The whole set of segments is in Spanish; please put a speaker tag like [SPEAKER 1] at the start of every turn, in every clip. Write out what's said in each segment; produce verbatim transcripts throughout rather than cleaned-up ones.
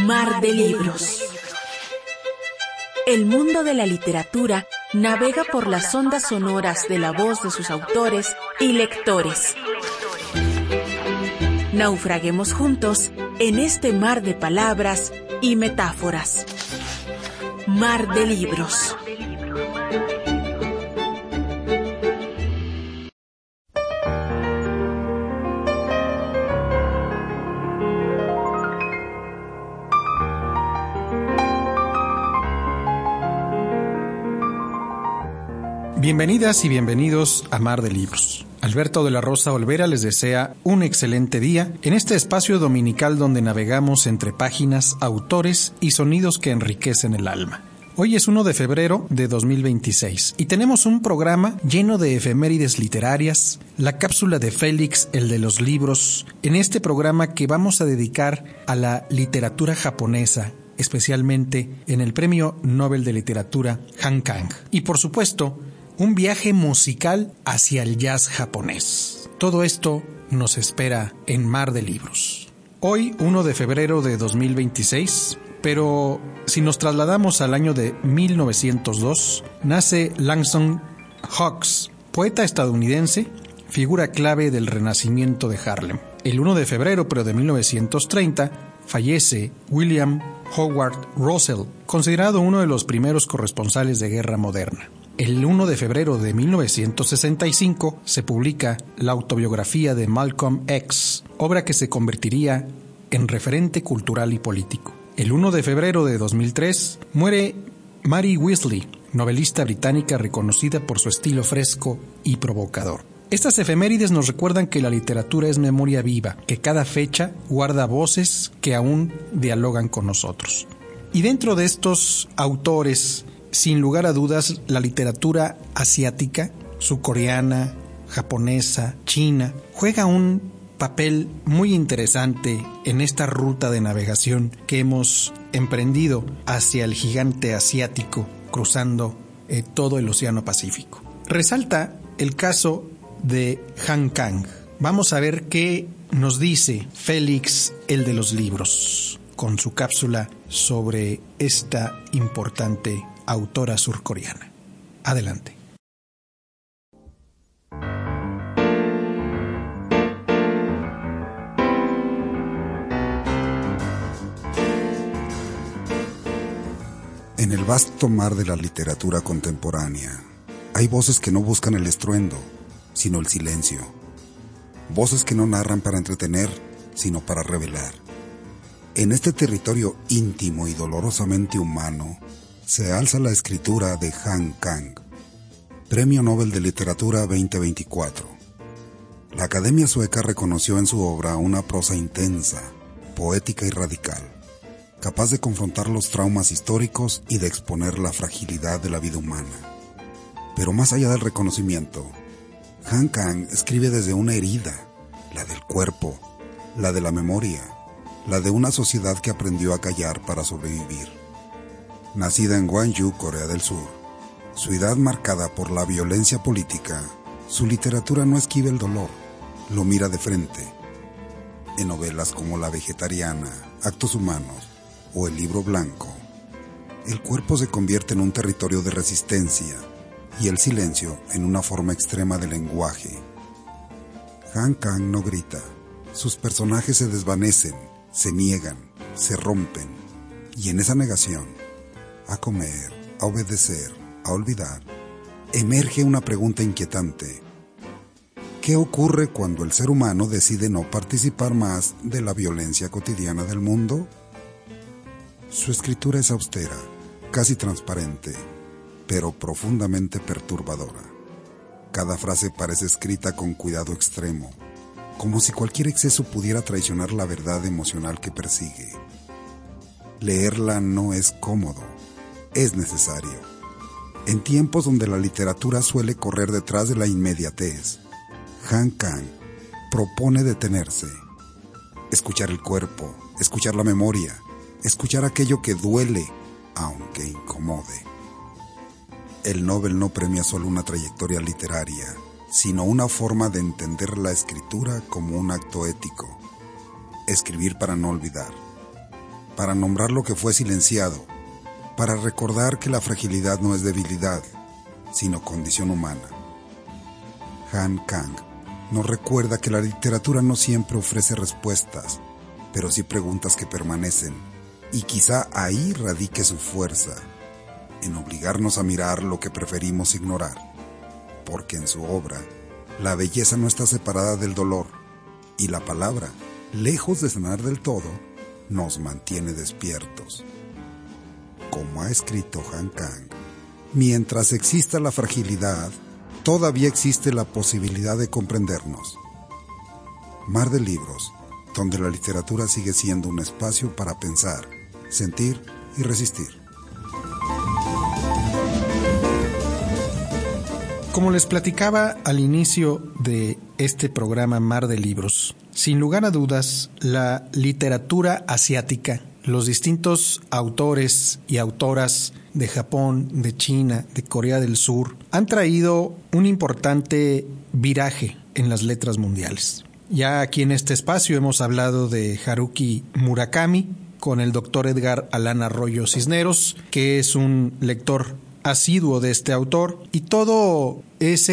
[SPEAKER 1] Mar de libros. El mundo de la literatura navega por las ondas sonoras de la voz de sus autores y lectores. Naufraguemos juntos en este mar de palabras y metáforas. Mar de libros.
[SPEAKER 2] Bienvenidas y bienvenidos a Mar de Libros. Alberto de la Rosa Olvera les desea un excelente día en este espacio dominical donde navegamos entre páginas, autores y sonidos que enriquecen el alma. Hoy es primero de febrero de dos mil veintiséis y tenemos un programa lleno de efemérides literarias, la cápsula de Félix, el de los libros, en este programa que vamos a dedicar a la literatura japonesa, especialmente en el Premio Nobel de Literatura Han Kang. Y por supuesto, un viaje musical hacia el jazz japonés. Todo esto nos espera en Mar de Libros. Hoy, primero de febrero de dos mil veintiséis, pero si nos trasladamos al año de mil novecientos dos, nace Langston Hughes, poeta estadounidense, figura clave del Renacimiento de Harlem. El primero de febrero, pero de mil novecientos treinta, fallece William Howard Russell, considerado uno de los primeros corresponsales de guerra moderna. El primero de febrero de mil novecientos sesenta y cinco se publica la autobiografía de Malcolm X, obra que se convertiría en referente cultural y político. El primero de febrero de dos mil tres muere Mary Weasley, novelista británica reconocida por su estilo fresco y provocador. Estas efemérides nos recuerdan que la literatura es memoria viva, que cada fecha guarda voces que aún dialogan con nosotros. Y dentro de estos autores, sin lugar a dudas, la literatura asiática, surcoreana, japonesa, china, juega un papel muy interesante en esta ruta de navegación que hemos emprendido hacia el gigante asiático, cruzando eh, todo el Océano Pacífico. Resalta el caso de Han Kang. Vamos a ver qué nos dice Félix, el de los libros, con su cápsula sobre esta importante autora surcoreana. Adelante.
[SPEAKER 3] En el vasto mar de la literatura contemporánea, hay voces que no buscan el estruendo, sino el silencio. Voces que no narran para entretener, sino para revelar. En este territorio íntimo y dolorosamente humano, se alza la escritura de Han Kang, Premio Nobel de Literatura veinte veinticuatro. La Academia Sueca reconoció en su obra una prosa intensa, poética y radical, capaz de confrontar los traumas históricos y de exponer la fragilidad de la vida humana. Pero más allá del reconocimiento, Han Kang escribe desde una herida, la del cuerpo, la de la memoria, la de una sociedad que aprendió a callar para sobrevivir. Nacida en Gwangju, Corea del Sur, ciudad marcada por la violencia política, su literatura no esquiva el dolor, lo mira de frente. En novelas como La Vegetariana, Actos Humanos o El Libro Blanco, el cuerpo se convierte en un territorio de resistencia y el silencio en una forma extrema de lenguaje. Han Kang no grita, sus personajes se desvanecen, se niegan, se rompen, y en esa negación, a comer, a obedecer, a olvidar, emerge una pregunta inquietante. ¿Qué ocurre cuando el ser humano decide no participar más de la violencia cotidiana del mundo? Su escritura es austera, casi transparente, pero profundamente perturbadora. Cada frase parece escrita con cuidado extremo, como si cualquier exceso pudiera traicionar la verdad emocional que persigue. Leerla no es cómodo, es necesario. En tiempos donde la literatura suele correr detrás de la inmediatez, Han Kang propone detenerse, escuchar el cuerpo, escuchar la memoria, escuchar aquello que duele, aunque incomode. El Nobel no premia solo una trayectoria literaria, sino una forma de entender la escritura como un acto ético. Escribir para no olvidar. para nombrar lo que fue silenciado, para recordar que la fragilidad no es debilidad, sino condición humana. Han Kang nos recuerda que la literatura no siempre ofrece respuestas, pero sí preguntas que permanecen, y quizá ahí radique su fuerza, en obligarnos a mirar lo que preferimos ignorar, porque en su obra, la belleza no está separada del dolor, y la palabra, lejos de sanar del todo, nos mantiene despiertos. Como ha escrito Han Kang, mientras exista la fragilidad, todavía existe la posibilidad de comprendernos. Mar de Libros, donde la literatura sigue siendo un espacio para pensar, sentir y resistir.
[SPEAKER 2] Como les platicaba al inicio de este programa Mar de Libros, sin lugar a dudas, la literatura asiática, los distintos autores y autoras de Japón, de China, de Corea del Sur, han traído un importante viraje en las letras mundiales. Ya aquí en este espacio hemos hablado de Haruki Murakami con el doctor Edgar Allan Arroyo Cisneros, que es un lector asiduo de este autor, y todo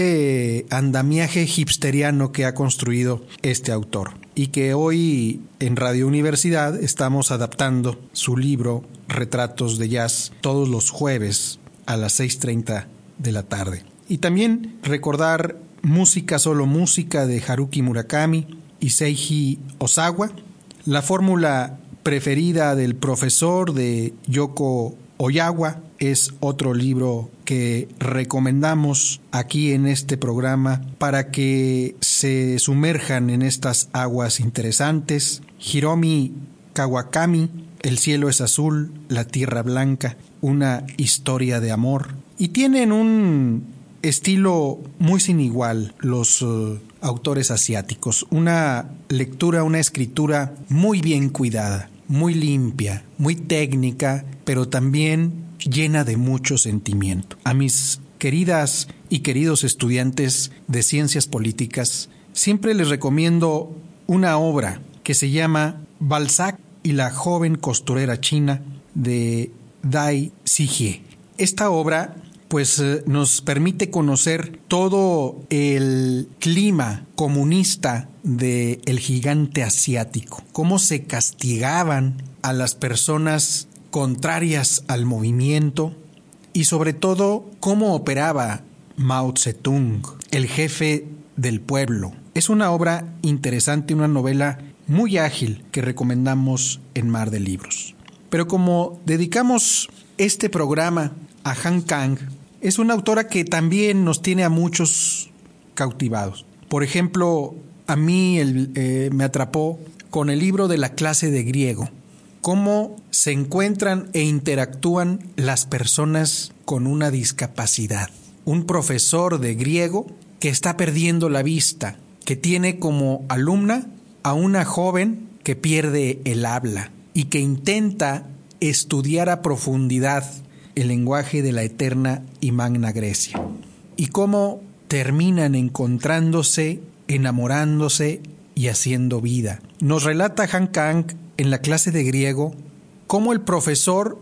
[SPEAKER 2] ese andamiaje hipsteriano que ha construido este autor, y que hoy en Radio Universidad estamos adaptando su libro Retratos de Jazz todos los jueves a las seis treinta de la tarde. Y también recordar Música Solo Música de Haruki Murakami y Seiji Ozawa, La Fórmula Preferida del Profesor de Yoko Oyawa, es otro libro que recomendamos aquí en este programa para que se sumerjan en estas aguas interesantes. Hiromi Kawakami, El cielo es azul, la tierra blanca, una historia de amor. Y tienen un estilo muy sin igual los uh, autores asiáticos, una lectura, una escritura muy bien cuidada, muy limpia, muy técnica, pero también llena de mucho sentimiento. A mis queridas y queridos estudiantes de ciencias políticas, siempre les recomiendo una obra que se llama Balzac y la joven costurera china de Dai Zijie. Esta obra pues nos permite conocer todo el clima comunista del gigante asiático, cómo se castigaban a las personas contrarias al movimiento y sobre todo cómo operaba Mao Zedong, el jefe del pueblo. Es una obra interesante, una novela muy ágil que recomendamos en Mar de Libros. Pero como dedicamos este programa a Han Kang, es una autora que también nos tiene a muchos cautivados. Por ejemplo, a mí el, eh, me atrapó con el libro de la clase de griego, cómo se encuentran e interactúan las personas con una discapacidad. Un profesor de griego que está perdiendo la vista, que tiene como alumna a una joven que pierde el habla y que intenta estudiar a profundidad el lenguaje de la eterna y magna Grecia. Y cómo terminan encontrándose, enamorándose y haciendo vida. Nos relata Han Kang en la clase de griego cómo el profesor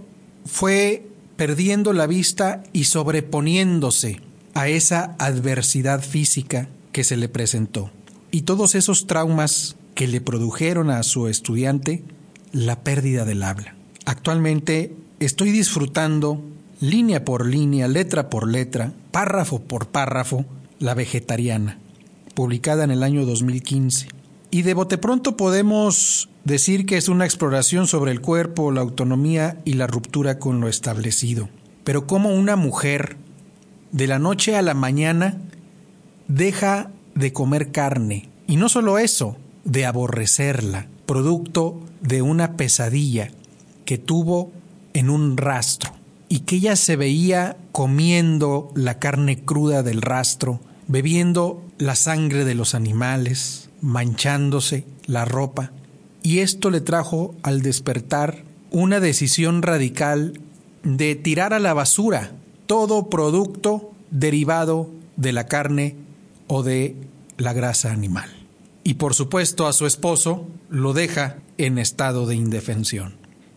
[SPEAKER 2] fue perdiendo la vista y sobreponiéndose a esa adversidad física que se le presentó. Y todos esos traumas que le produjeron a su estudiante la pérdida del habla. Actualmente estoy disfrutando línea por línea, letra por letra, párrafo por párrafo, La Vegetariana, publicada en el año dos mil quince. Y de bote pronto podemos decir que es una exploración sobre el cuerpo, la autonomía y la ruptura con lo establecido. Pero cómo una mujer, de la noche a la mañana, deja de comer carne. Y no solo eso, de aborrecerla, producto de una pesadilla que tuvo en un rastro. Y que ella se veía comiendo la carne cruda del rastro, bebiendo la sangre de los animales, manchándose la ropa, y esto le trajo al despertar una decisión radical de tirar a la basura todo producto derivado de la carne o de la grasa animal. Y por supuesto a su esposo lo deja en estado de indefensión.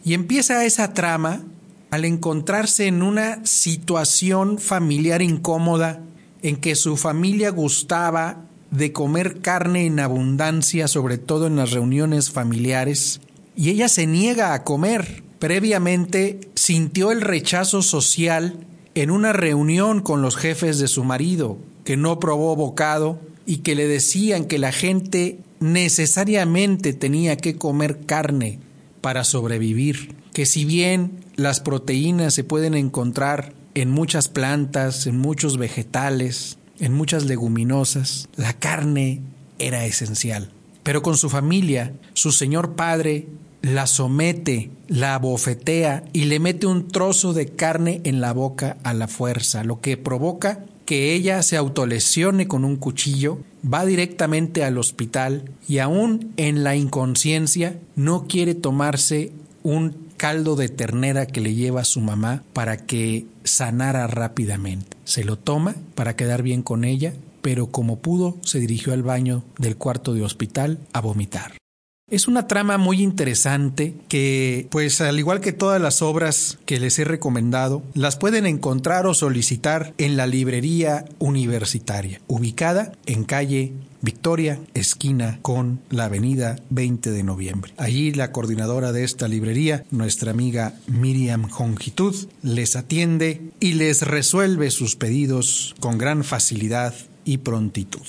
[SPEAKER 2] Y empieza esa trama al encontrarse en una situación familiar incómoda en que su familia gustaba de comer carne en abundancia, sobre todo en las reuniones familiares, y ella se niega a comer. Previamente sintió el rechazo social en una reunión con los jefes de su marido, que no probó bocado y que le decían que la gente necesariamente tenía que comer carne para sobrevivir, que si bien las proteínas se pueden encontrar en muchas plantas, en muchos vegetales, en muchas leguminosas, la carne era esencial. Pero con su familia, su señor padre la somete, la abofetea y le mete un trozo de carne en la boca a la fuerza, lo que provoca que ella se autolesione con un cuchillo, va directamente al hospital y aún en la inconsciencia no quiere tomarse un caldo de ternera que le lleva a su mamá para que sanara rápidamente. Se lo toma para quedar bien con ella, pero como pudo se dirigió al baño del cuarto de hospital a vomitar. Es una trama muy interesante que, pues al igual que todas las obras que les he recomendado, las pueden encontrar o solicitar en la librería universitaria, ubicada en calle Victoria, esquina con la avenida veinte de noviembre. Allí la coordinadora de esta librería, nuestra amiga Miriam Jongitud, les atiende y les resuelve sus pedidos con gran facilidad y prontitud.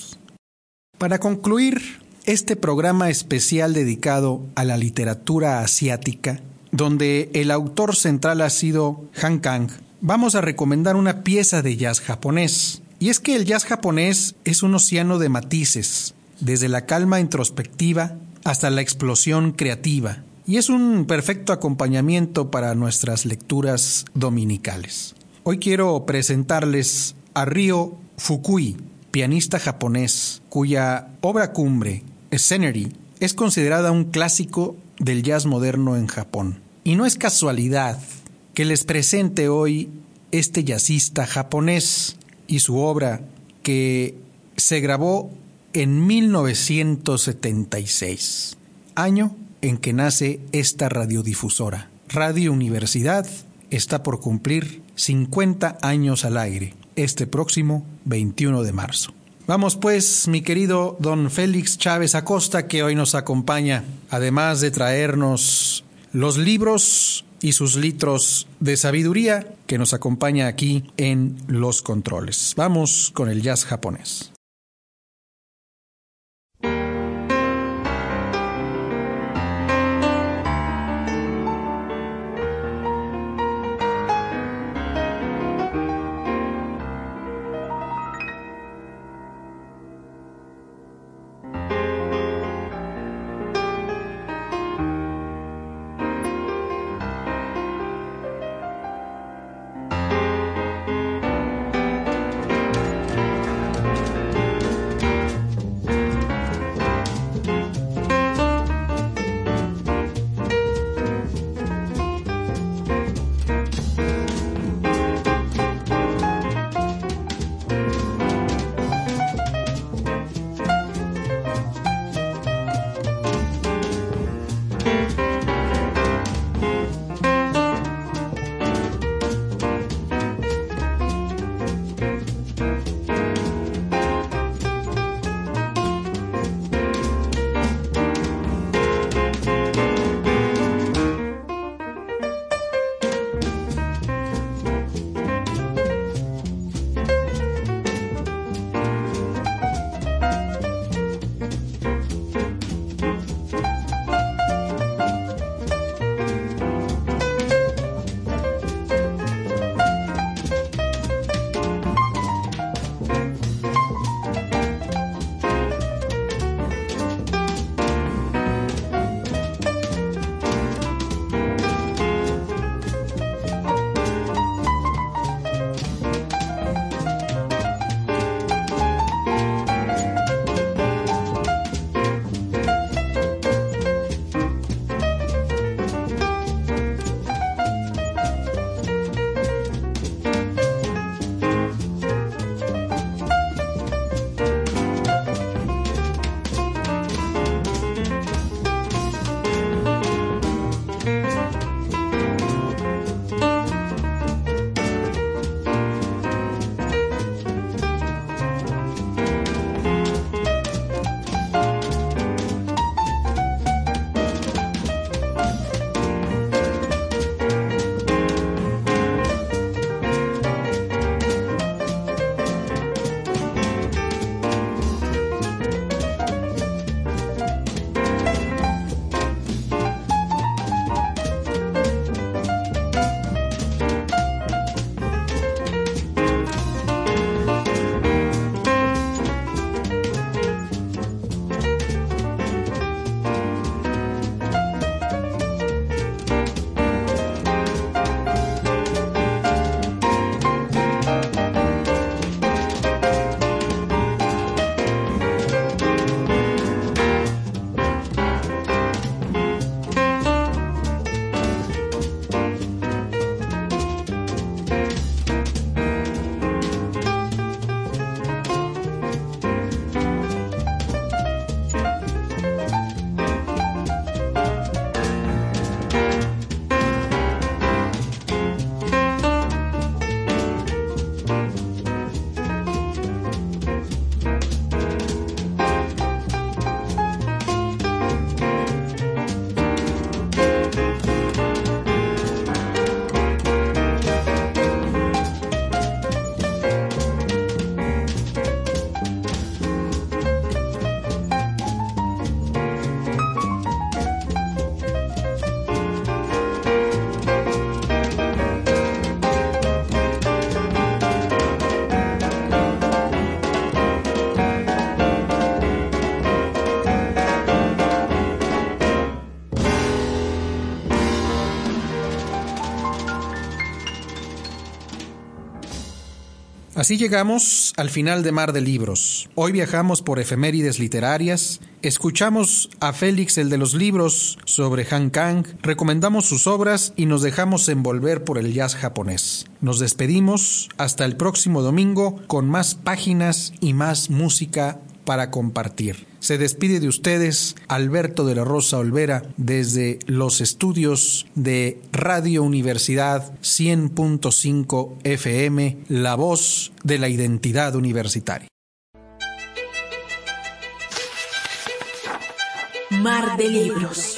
[SPEAKER 2] Para concluir este programa especial dedicado a la literatura asiática, donde el autor central ha sido Han Kang, vamos a recomendar una pieza de jazz japonés. Y es que el jazz japonés es un océano de matices, desde la calma introspectiva hasta la explosión creativa, y es un perfecto acompañamiento para nuestras lecturas dominicales. Hoy quiero presentarles a Ryo Fukui, pianista japonés, cuya obra cumbre, Scenery, es considerada un clásico del jazz moderno en Japón. Y no es casualidad que les presente hoy este jazzista japonés y su obra, que se grabó en mil novecientos setenta y seis, año en que nace esta radiodifusora. Radio Universidad está por cumplir cincuenta años al aire este próximo veintiuno de marzo. Vamos pues, mi querido don Félix Chávez Acosta, que hoy nos acompaña, además de traernos los libros y sus litros de sabiduría, que nos acompaña aquí en Los Controles. Vamos con el jazz japonés. Así llegamos al final de Mar de Libros. Hoy viajamos por efemérides literarias, escuchamos a Félix el de los libros sobre Han Kang, recomendamos sus obras y nos dejamos envolver por el jazz japonés. Nos despedimos hasta el próximo domingo con más páginas y más música para compartir. Se despide de ustedes Alberto de la Rosa Olvera desde los estudios de Radio Universidad cien punto cinco F M, la voz de la identidad universitaria.
[SPEAKER 1] Mar de Libros.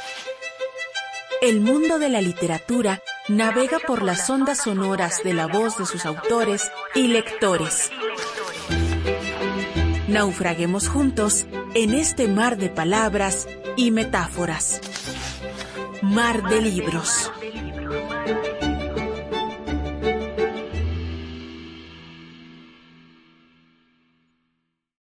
[SPEAKER 1] El mundo de la literatura navega por las ondas sonoras de la voz de sus autores y lectores. Naufraguemos juntos en este mar de palabras y metáforas. Mar de Libros.